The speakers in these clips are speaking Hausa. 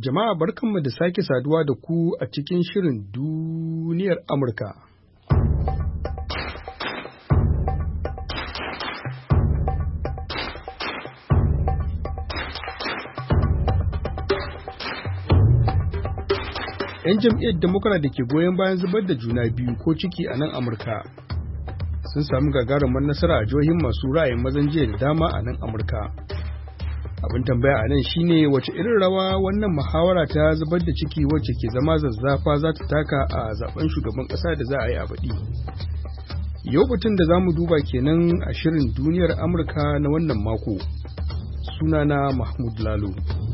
Jama'a barkanmu da sake saduwa da ku a cikin shirin duniyar Amurka. ‘Yan jam'iyyar Democrat da ke goyon bayan zubar da juna biyu ko ciki a nan Amurka sun sami gagarumar nasara a jihohin masu ra'ayin mazan jiya da dama a nan Amurka. Abin tambaya a nan shine wace irin rawa wannan muhawara ta zubar da ciki wacce ke zama zazzafa za ta taka a zaben shugaban ƙasa da za a yi a baɗi. Yau batun da za mu duba kenan a shirin duniyar Amurka na wannan mako. Sunana Mahmud Lalo.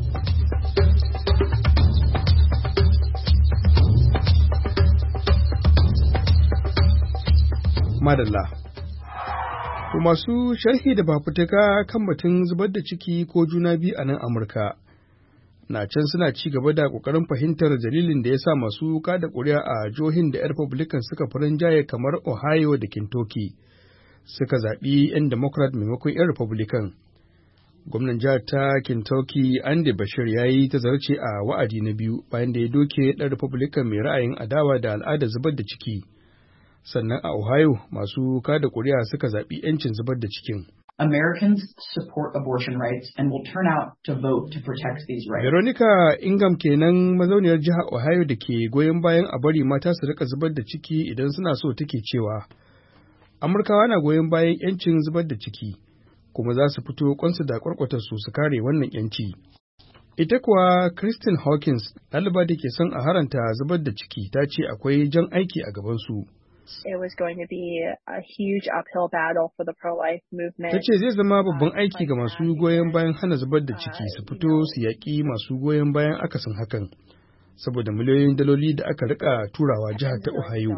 Madalla. To masu sharhi da fafutuka kan batun zubar da ciki ko juna biyu a nan Amurka na can suna ci gaba da ƙoƙarin fahimtar dalilin da ya sa masu kada ƙuri'a a jihohin da 'yan Republican suka fi rinjaye kamar Ohio da Kentucky suka zaɓi 'yan Democrat maimakon 'yan Republican. Gwamnan jihar ta Kentucky Andy Bashir ya yi tazarce a wa'adi na biyu bayan da ya doke ɗan Republican mai ra'ayin adawa da al'adar zubar da ciki. Sannan a Ohio masu kada ƙuri'a suka zaɓi 'yancin zubar da cikin. Americans support abortion rights and will turn out to vote to protect these rights. Veronica Ingham kenan mazauniyar jihar Ohio da ke goyon bayan a bari mata su rika zubar da ciki idan suna so take cewa Amurkawa na goyon bayan 'yancin zubar da ciki kuma za su fito kwansu da kwarkwatar su kare wannan 'yanci. Ita kuwa Kristen Hawkins, ɗaliba da ke son a haranta zubar da ciki, ta ce akwai jan aiki a gabansu. It was going to be a huge uphill battle for the pro-life movement. Ta ce zai zama babban aiki ga masu goyon bayan hana zubar da ciki su fito su yaƙi masu goyon bayan akasin hakan, saboda miliyoyin daloli da aka rika turawa jihar ta Ohio.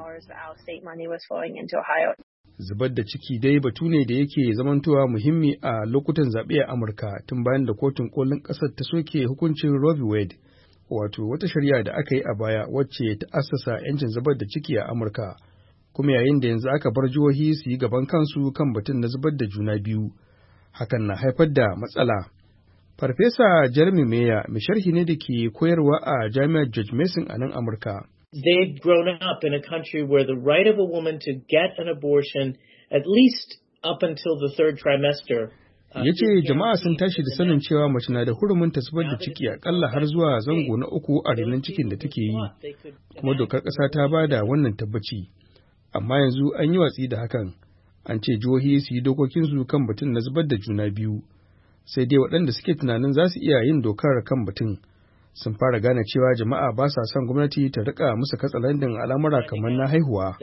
Zubar da ciki dai batu ne da yake zamantowa muhimmi a lokutan zaɓe a Amurka tun bayan da kotun kolin ƙasar ta soke hukuncin Roe v. Wade, wato wata shari'a da aka yi a baya wacce ta assasa 'yancin zubar da ciki a Amurka. Kuma yayin da yanzu aka bar jihohi su yi gaban kansu kan batun na zubar da juna biyu, hakan na haifar da matsala. Farfesa Jeremy Mayer mai sharhi ne da ke koyarwa a Jami'ar George Mason a nan Amurka. They've grown up in a country where the right of a woman to get an abortion at least up until the third trimester. Ya ce jama'a sun tashi da sanin cewa mace na da hurumin ta zubar da ciki akalla har zuwa zango na uku a renon cikin da take yi, kuma dokar ƙasa ta ba da wannan tabbaci. Amma yanzu an yi watsi da hakan, an ce jihohi su yi dokokinsu kan batun na zubar da juna biyu, sai dai waɗanda suke tunanin za su iya yin dokar kan batun sun fara gane cewa jama'a ba sa son gwamnati ta rika musu katsalandin al'amura kamar na haihuwa.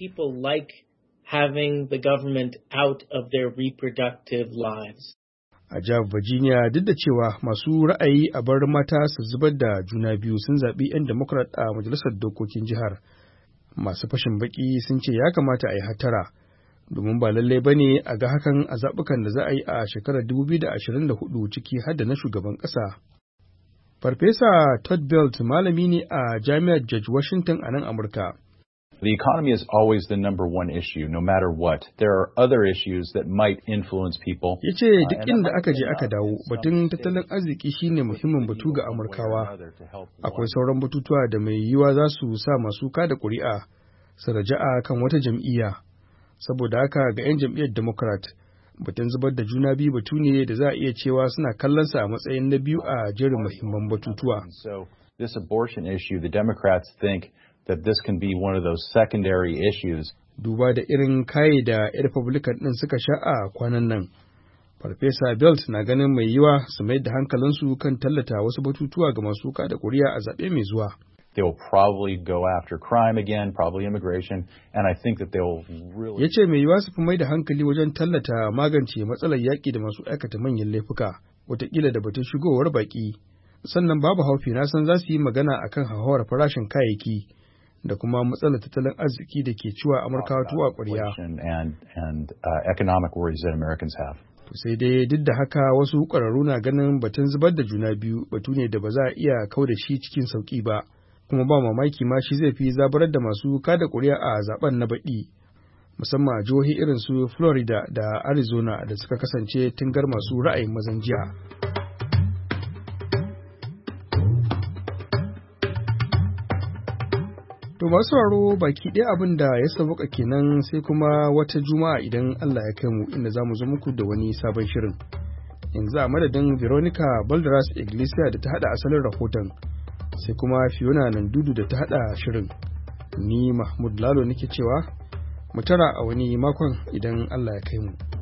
A jihar Virginia, duk da cewa masu ra'ayi a bar mata su zubar da juna biyu sun zaɓi 'yan Democrat a majalisar dokokin jihar. Masu fashin baki sun ce ya kamata a yi hatara, domin ba lallai ba ne a ga hakan a zaɓukan da za a yi a shekarar 2024 ciki har da na shugaban ƙasa. Farfesa Todd Belt malami ne a Jami'ar George Washington a nan Amurka. The economy is always the number one issue, no matter what. There are other issues that might influence people. Ya ce duk inda aka je aka dawo, batun tattalin arziki shine muhimmin batu ga Amurkawa. Akwai sauran batutuwa da mai yiwuwa za su sa masu kada ƙuri'a su raja'a kan wata jam'iyya. Saboda haka ga 'yan jam'iyyar Democrat, batun zubar da juna biyu batu ne da za a iya cewa suna kallonsa a matsayin na biyu a jerin muhimman batutuwa. So this abortion issue, the Democrats think that this can be one of those secondary issues. Duba da irin kayi da 'yan Republican ɗin suka sha a kwanan nan, Farfesa Belt na ganin mai yiwa su mai da hankalinsu kan tallata wasu batutuwa ga masu kada ƙuri'a a zaɓe mai zuwa. They will probably go after crime again, probably immigration, and I think that they will really... Ya ce mai yiwa su fi mai da hankali wajen tallata magance matsalar yaƙi da masu aikata manyan laifuka, wataƙila da batun shigowar baƙi. Sannan babu haufi na san za su yi magana akan hauhawar farashin kayayyaki da kuma matsalar tattalin arziki da ke ciwa Amurkawa tuwa ƙwarya. Economic worries that Americans have. Sai dai duk da haka wasu ƙwararru na ganin batun zubar da juna biyu batu ne da ba za a iya kau da shi cikin sauƙi ba, kuma ba mamaki ma shi zai fi zabarar da masu kada ƙuri'a a zaben na baɗi, musamman a jihohi irin su Florida da Arizona da suka kasance tungar masu ra'ayin mazan jiya. To masu sauraro baki ɗaya abin da ya sauka kenan sai kuma wata juma'a idan Allah ya kai mu inda za mu zo muku da wani sabon shirin. Yanzu a madadin Veronica Balderas Iglesia da ta haɗa asalin rahoton sai kuma Fiona Nandudu da ta haɗa shirin. Ni Mahmud Lalo nake cewa mu tara a wani makon idan Allah ya kai mu.